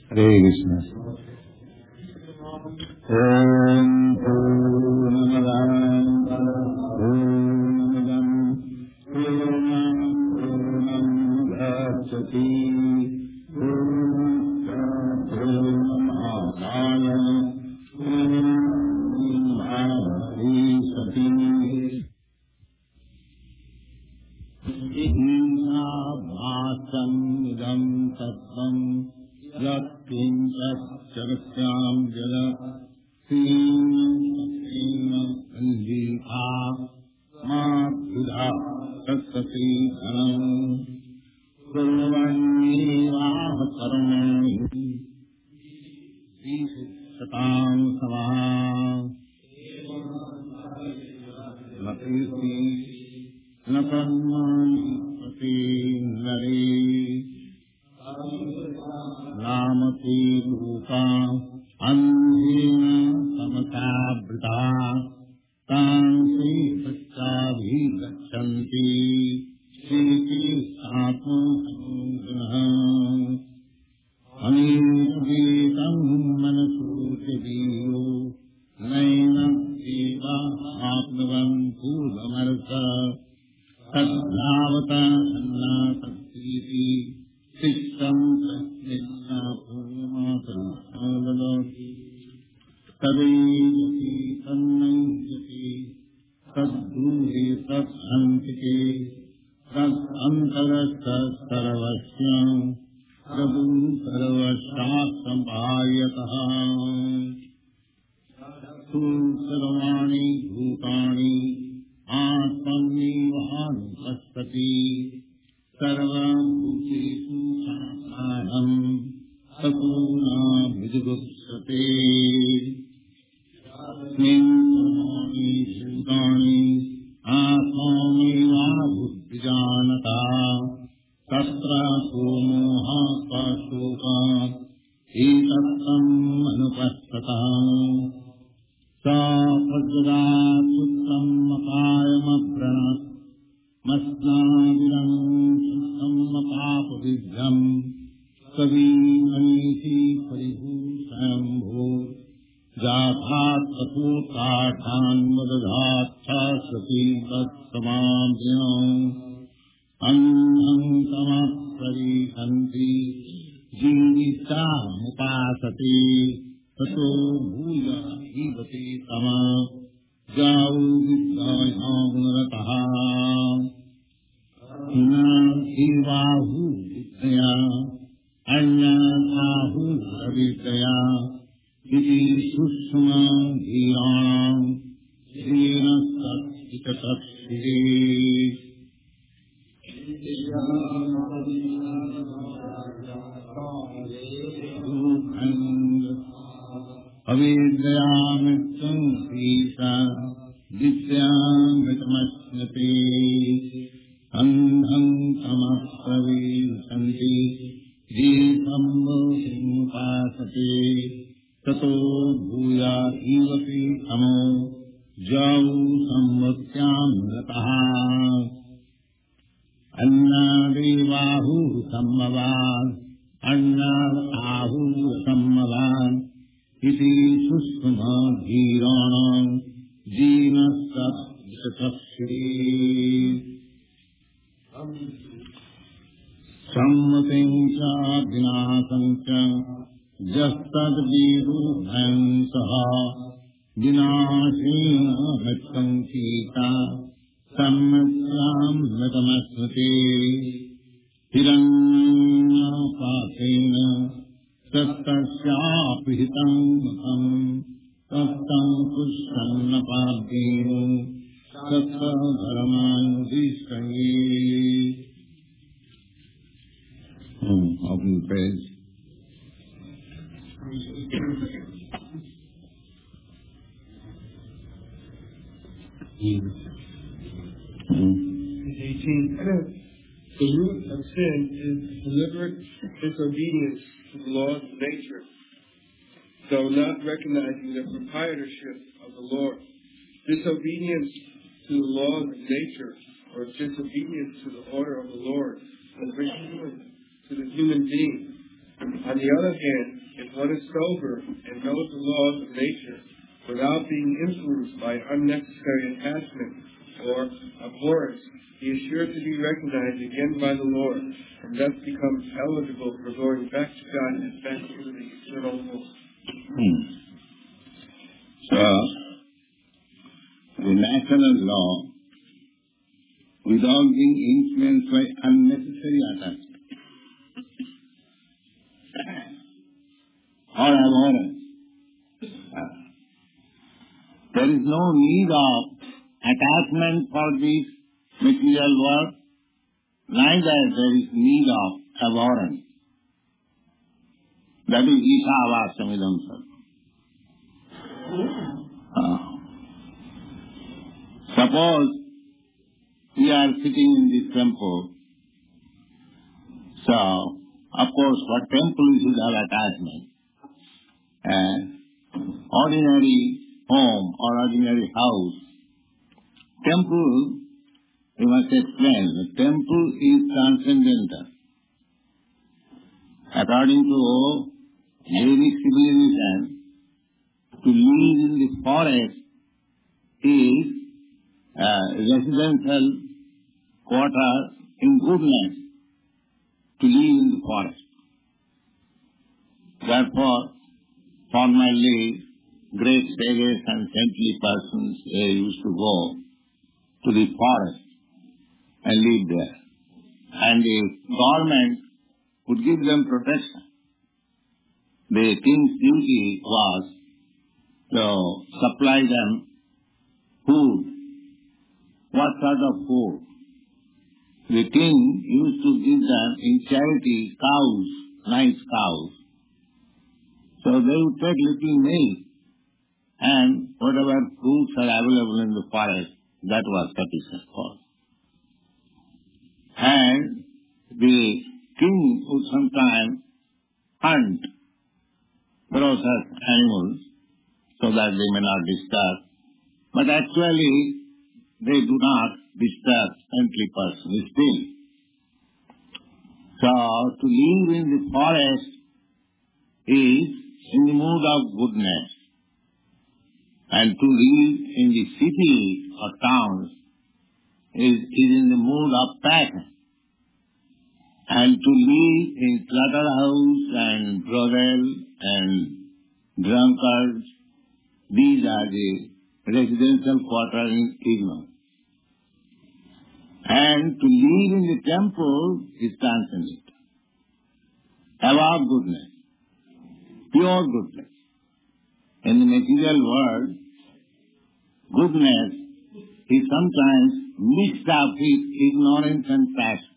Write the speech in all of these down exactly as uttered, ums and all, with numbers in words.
हरे कृष्ण। ओम पूर्णमदः पूर्णमिदं पूर्णं मुदच्यते पूर्णमादाय पूर्णमेवावशिष्यते। भासमिदं तत्त्वं यत्किञ्चिच्चरस्यां जगत् श्रीमन्लीला मातुधा तत्सती धनम् कुर्वन्नेवाह कर्माणि सतां समाः न कर्माणि प्रति नरे नामते लोका अन्धेन समतावृता तांसि सच्चाभिगच्छन्ति श्रीति आत्मसंगः अनेकवेदं मनसोऽधियो नैनं देवा आप्नुवन्तु समर्थ तद्धावता अन्नासक्तिः शिष्टं प्रज्ञापूर्णमातृ तदैवति तन्नयति तद्ब्रूहि तत्सन्तिके तदन्तरस्तर्वस्य प्रभु सर्वशात् सम्भायतः सर्वाणि भूतानि आत्मन्येवानुपश्यति सर्वभूतेषु साक्षादं ततो न विजुगुप्सते। सर्वाणि भूतानि आत्मन्येवाभूद्विजानता तत्र को मोहः शोकः एतत्तम् अनुपश्यतः स प्रज्वलात्पुत्रम् अपायमप्रणत् मस्नादिरम् सुखमपापविभ्रम् कवीमनीषि परिभूषयम्भो जाथात् तथोत्ताठान्वदधाच्छाश्वती तत्समाधिनो अन्धं तमः प्रविशन्ति जीवितामुपासते ततो भूय जीवते तमः जाऊ विद्यायां जीवाहु विद्या अन्याहु अविद्या इति सूक्ष्म धीराणां श्रीण सत्सिते अविद्यामित्तं सीता विद्यामृतमश्नुते अन्धं तमः प्रविशन्ति जीवमुपासते ततो भूया जीवति तमो जाऊ संवत्स्यां रतः अन्नादेवाहुः सम्मवान् अन्नादाहुः सम्मवान् इति सुष्ठुमा धीराणां जीनस्तत्सत्स्ये सम्मतिं च विनाशं च यस्तद्विरुद्धं सः विनाशेन हतं सीता सम्मत्यां नतमस्मृते हिरण्यपाकेन तत्तस्यापि हितं मतं तत्तं पुष्पन्नपाद्येन तत्तधर्मानुदिष्टये। Open page. eighteen. The root of sin is deliberate disobedience to the laws of nature, though not recognizing the proprietorship of the Lord. Disobedience to the laws of nature, or disobedience to the order of the Lord, is repugnant to the human being. On the other hand, If one is sober and knows the laws of nature without being influenced by unnecessary attachment or abhorrence, he is sure to be recognized again by the Lord, and thus becomes eligible for going back to God and back into the eternal home. Hmm. So, the natural law, without being influenced by unnecessary attachment or abhorrence, there is no need of attachment for this material world, neither there is need of abhorrence. That is Ishavashamidam Sarvam. Uh, suppose we are sitting in this temple, so of course for temple we should have attachment. And ordinary home or ordinary house, temple, we must explain, the temple is transcendental. According to Vedic civilization, to live in the forest is a residential quarter in goodness, to live in the forest. Therefore, formerly, great sages and saintly persons they used to go to the forest and live there. And the government would give them protection. The king's duty was to supply them food. What sort of food? The king used to give them in charity cows, nice cows. So they would take little milk, and whatever fruits are available in the forest, that was sufficient for. And the king would sometimes hunt ferocious animals so that they may not disturb. But actually, they do not disturb saintly persons still. So, to live in the forest is in the mood of goodness. And to live in the city or towns is, is in the mood of passion. And to live in slaughterhouse and brothel and drunkards, these are the residential quarters in ignorance. And to live in the temple is transcendental, above goodness, pure goodness. In the material world, goodness is sometimes mixed up with ignorance and passion.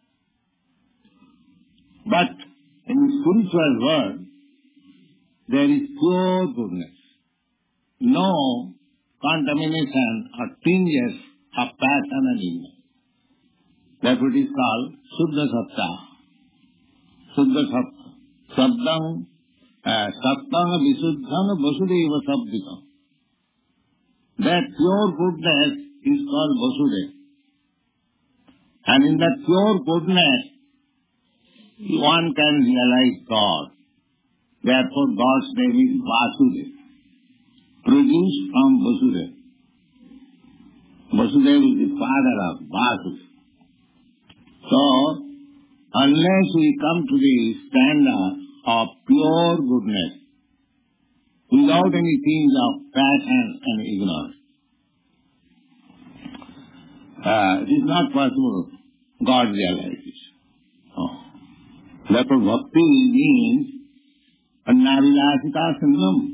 But in the spiritual world, there is pure goodness, no contamination or tinges of passion and ignorance. That's what is called Suddha Satta. Suddha Satta. Saddam, Sattana Visuddhana Vasudeva Sabdikam. That pure goodness is called Vasudeva. And in that pure goodness, one can realize God. Therefore, God's name is Vasudeva, produced from Vasudeva. Vasudeva is the father of Vasudeva. So, unless we come to the standard of pure goodness, without any things of passion and ignorance, uh, it is not possible God realization. Oh. Therefore, bhakti means annavilasita sindham,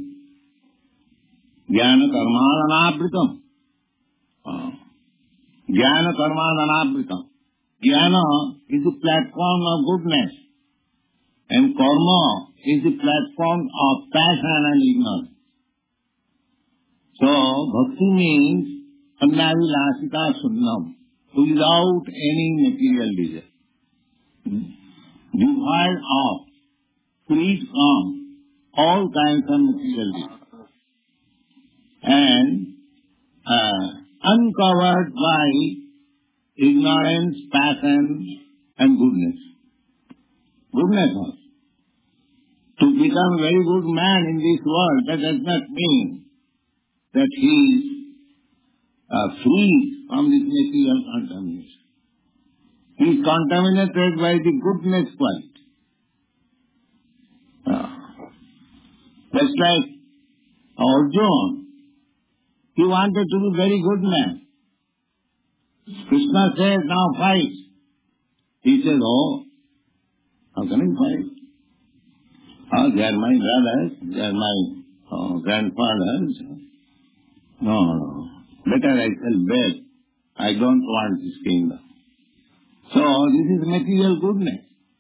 jnana karmadanabritam. Oh. Jnana karmadanabritam. Jnana is the platform of goodness, and karma is the platform of passion and ignorance. So, bhakti means annavilasita sunnam, without any material desire, devoid of, freed from all kinds of material desire, and uh, uncovered by ignorance, passion, and goodness. Goodness also. To become become a very good man in this world, that does not mean that he is uh, free from this material contamination. He is contaminated by the goodness quality. Uh, just like Arjuna, he wanted to be a very good man. Krishna said, now fight. He said, oh, how can I fight? Oh, they are my brothers, they are my oh, grandfathers. No, no. Better I shall beg. I don't want this kingdom. So, this is material goodness.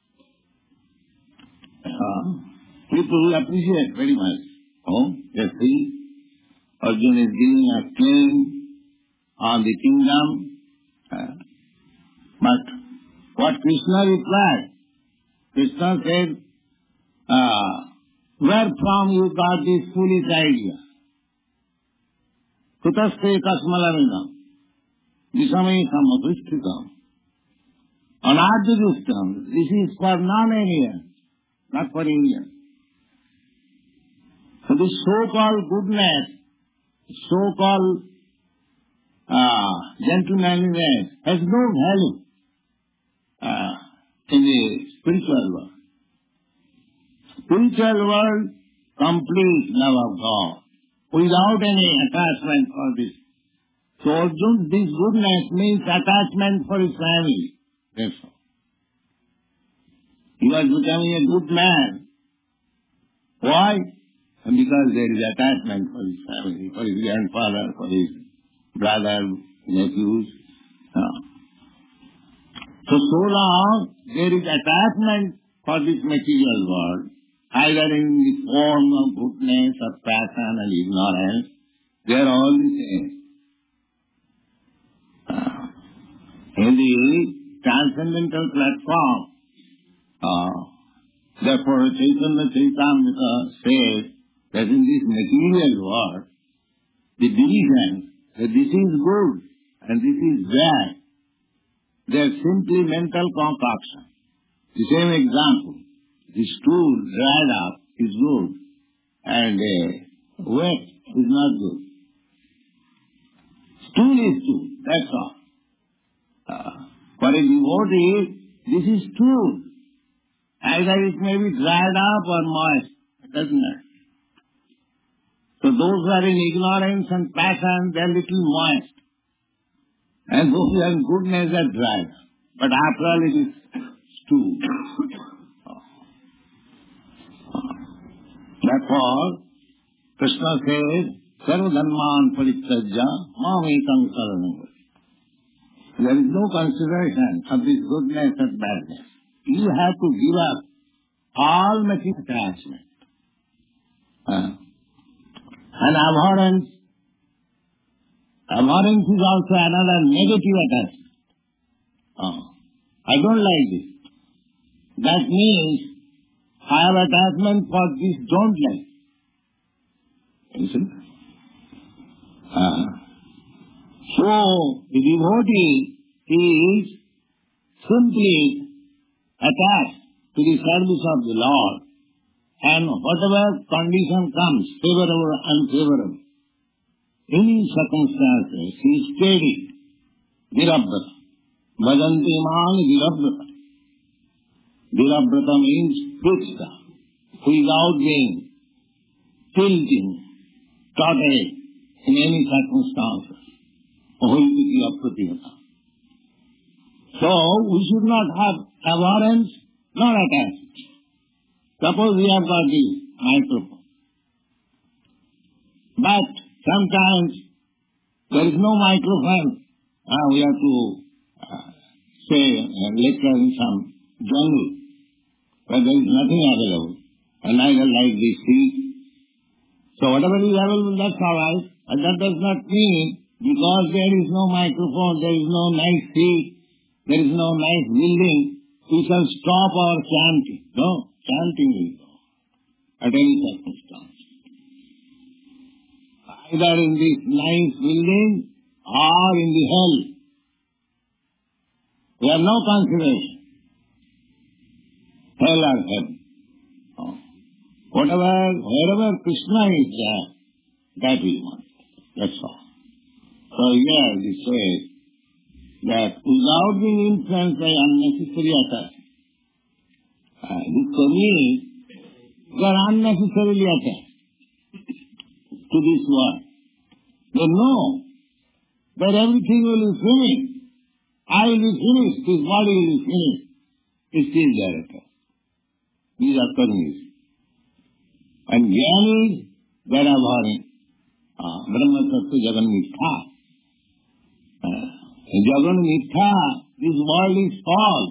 Uh, people appreciate very much. Oh, you see, Arjuna is giving a claim on the kingdom. Uh, but what Krishna replied, Krishna said, uh, where from you got this foolish idea? Kutaste kasmalamidam, visamai samapristhikam, anadhyudustam. This is for non-Indians, not for Indians. So this so-called goodness, so-called uh, gentlemanliness has no value uh, in the spiritual world. Spiritual world, complete love of God, without any attachment for this. So Arjuna, this goodness means attachment for his family. That's all. He was becoming a good man. Why? Because there is attachment for his family, for his grandfather, for his brother, nephews. No. So, so long there is attachment for this material world, either in the form of goodness or passion and ignorance, they are all the same. Uh, in the transcendental platform, uh, therefore Chaitanya Charitamrita says that in this material world, the division that this is good and this is bad, they are simply mental concoction. The same example. The stool dried up is good and uh, wet is not good. Stool is stool, that's all. Uh, for a devotee, this is stool. Either it may be dried up or moist, it doesn't matter. So those who are in ignorance and passion, they are little moist. And those who are in goodness are dried. But after all, it is stool. Therefore, Krishna says, Sarva dharman parityajya mamekam saranam vraja. There is no consideration of this goodness and badness. You have to give up all material attachment. Uh, and abhorrence, abhorrence is also another negative attachment. Uh, I don't like this. That means I have attachment for this, don't like. You see? Uh, so, the devotee is simply attached to the service of the Lord, and whatever condition comes, favorable or unfavorable, any circumstances, he is steady, virabhrata. Bhajanti man virabhrata. Virabhrata means fixed, without being tilting, tottering in any circumstances. Ahoititi apratihata. So, we should not have abhorrence nor attachment. Suppose we have got the microphone. But sometimes there is no microphone. Uh, we have to uh, say, uh, lecture in some jungle where there is nothing available, and neither like this seat. So whatever is available, that's all right. But that does not mean because there is no microphone, there is no nice seat, there is no nice building, we shall stop our chanting. No, chanting will go at any circumstance. Either in this nice building or in the hell. We have no consideration. Hell or heaven. Oh. Whatever, wherever Krishna is there, that we want. That's all. So here we say that without being influenced by unnecessary attachment, uh, this for me, they are unnecessarily attached to this world. They know that everything will be finished. I will be finished. This body will be finished. It's still there attached. These are karmis. And jnanis, they are abhorring. Uh, Brahma Tattva Jagan Mitha. Uh, Jagan Mitha, this world is false.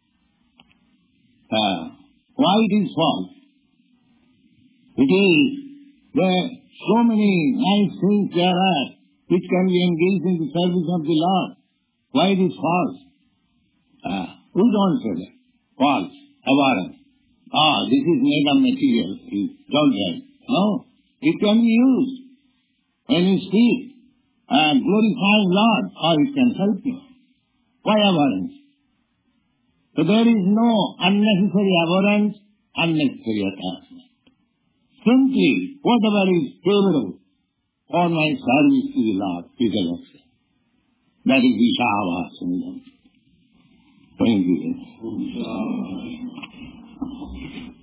Uh, why it is false? It is there so many nice things there are which can be engaged in the service of the Lord. Why it is false? Uh, who don't say that? False, abhorrent. Ah, this is made of material. You don't get it. No, it can be used. When you speak, uh, glorifying Lord, or it can help you. Why abhorrence? So there is no unnecessary abhorrence, unnecessary attachment. Simply, whatever is favorable for my service to the Lord is election. That is Vishavasana. Thank you.